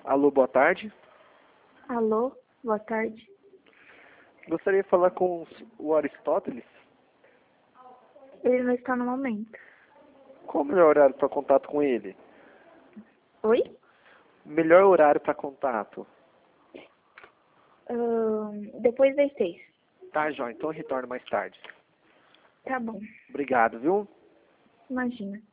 Alô, boa tarde. Alô, boa tarde. Gostaria de falar com o Aristóteles. Ele não está no momento. Qual o melhor horário para contato com ele? Oi? Melhor horário para contato. Depois das 6. Tá, Jó, então eu retorno mais tarde. Tá bom. Obrigado, viu? Imagina.